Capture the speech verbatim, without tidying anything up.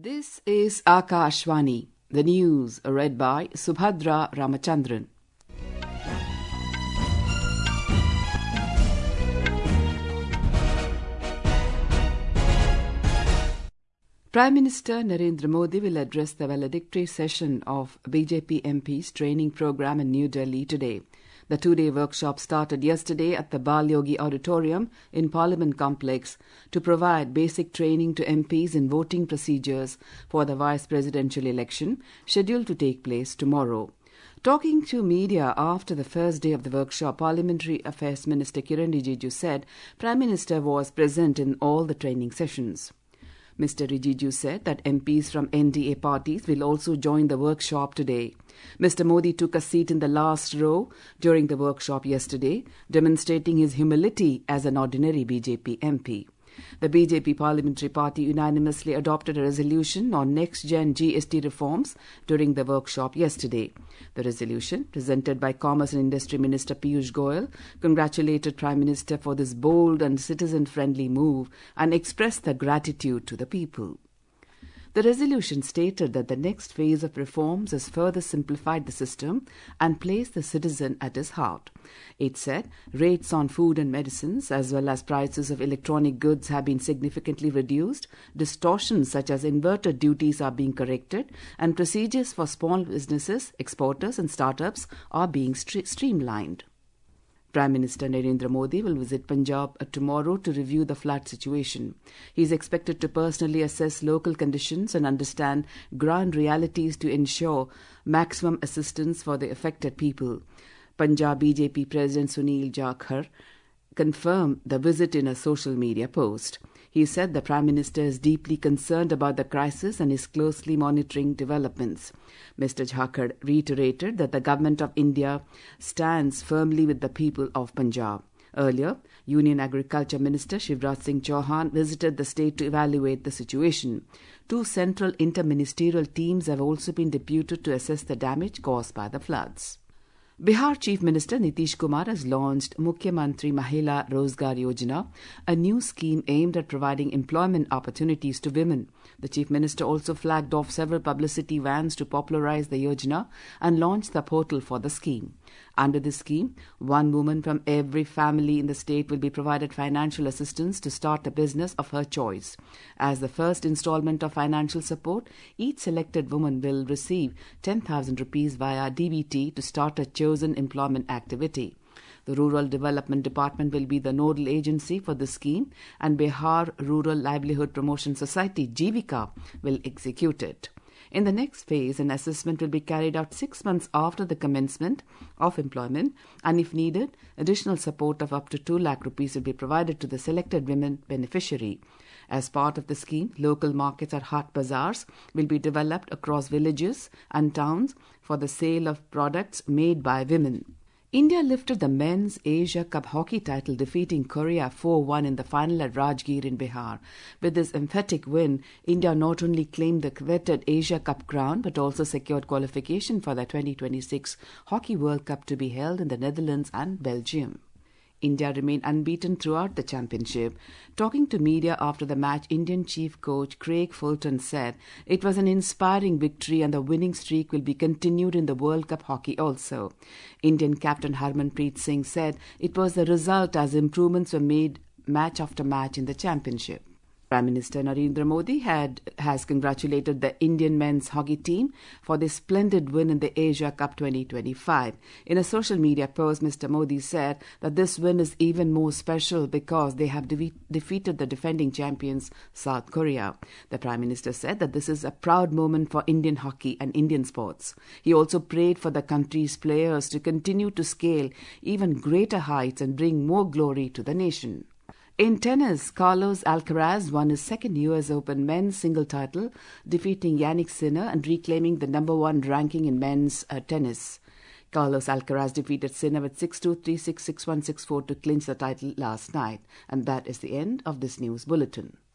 This is Akashvani, the news read by Subhadra Ramachandran. Prime Minister Narendra Modi will address the valedictory session of B J P M Ps training program in New Delhi today. The two-day workshop started yesterday at the Bal Yogi Auditorium in Parliament Complex to provide basic training to M Ps in voting procedures for the vice presidential election scheduled to take place tomorrow. Talking to media after the first day of the workshop, Parliamentary Affairs Minister Kiran Rijiju said Prime Minister was present in all the training sessions. Mister Rijiju said that M Ps from N D A parties will also join the workshop today. Mister Modi took a seat in the last row during the workshop yesterday, demonstrating his humility as an ordinary B J P M P. The B J P Parliamentary Party unanimously adopted a resolution on next-gen G S T reforms during the workshop yesterday. The resolution, presented by Commerce and Industry Minister Piyush Goyal, congratulated Prime Minister for this bold and citizen-friendly move and expressed their gratitude to the people. The resolution stated that the next phase of reforms has further simplified the system and placed the citizen at its heart. It said rates on food and medicines as well as prices of electronic goods have been significantly reduced, distortions such as inverted duties are being corrected, and procedures for small businesses, exporters and startups are being stre- streamlined. Prime Minister Narendra Modi will visit Punjab tomorrow to review the flood situation. He is expected to personally assess local conditions and understand ground realities to ensure maximum assistance for the affected people. Punjab B J P President Sunil Jakhar confirmed the visit in a social media post. He said the Prime Minister is deeply concerned about the crisis and is closely monitoring developments. Mister Jakhar reiterated that the Government of India stands firmly with the people of Punjab. Earlier, Union Agriculture Minister Shivraj Singh Chauhan visited the state to evaluate the situation. Two central interministerial teams have also been deputed to assess the damage caused by the floods. Bihar Chief Minister Nitish Kumar has launched Mukhyamantri Mahila Rozgar Yojana, a new scheme aimed at providing employment opportunities to women. The Chief Minister also flagged off several publicity vans to popularize the Yojana and launched the portal for the scheme. Under this scheme, one woman from every family in the state will be provided financial assistance to start a business of her choice. As the first installment of financial support, each selected woman will receive ten thousand rupees via D B T to start a chosen employment activity. The Rural Development Department will be the nodal agency for the scheme, and Bihar Rural Livelihood Promotion Society, Jivika, will execute it. In the next phase, an assessment will be carried out six months after the commencement of employment, and if needed, additional support of up to two lakh rupees will be provided to the selected women beneficiary. As part of the scheme, local markets or hot bazaars will be developed across villages and towns for the sale of products made by women. India lifted the Men's Asia Cup hockey title, defeating Korea four one in the final at Rajgir in Bihar. With this emphatic win, India not only claimed the coveted Asia Cup crown but also secured qualification for the twenty twenty-six Hockey World Cup to be held in the Netherlands and Belgium. India remained unbeaten throughout the championship. Talking to media after the match, Indian chief coach Craig Fulton said it was an inspiring victory and the winning streak will be continued in the World Cup hockey also. Indian captain Harmanpreet Singh said it was the result as improvements were made match after match in the championship. Prime Minister Narendra Modi had, has congratulated the Indian men's hockey team for their splendid win in the Asia Cup twenty twenty-five. In a social media post, Mister Modi said that this win is even more special because they have de- defeated the defending champions, South Korea. The Prime Minister said that this is a proud moment for Indian hockey and Indian sports. He also prayed for the country's players to continue to scale even greater heights and bring more glory to the nation. In tennis, Carlos Alcaraz won his second U S Open men's single title, defeating Yannick Sinner and reclaiming the number one ranking in men's uh, tennis. Carlos Alcaraz defeated Sinner with six two, three six, six one, six four to clinch the title last night. And that is the end of this news bulletin.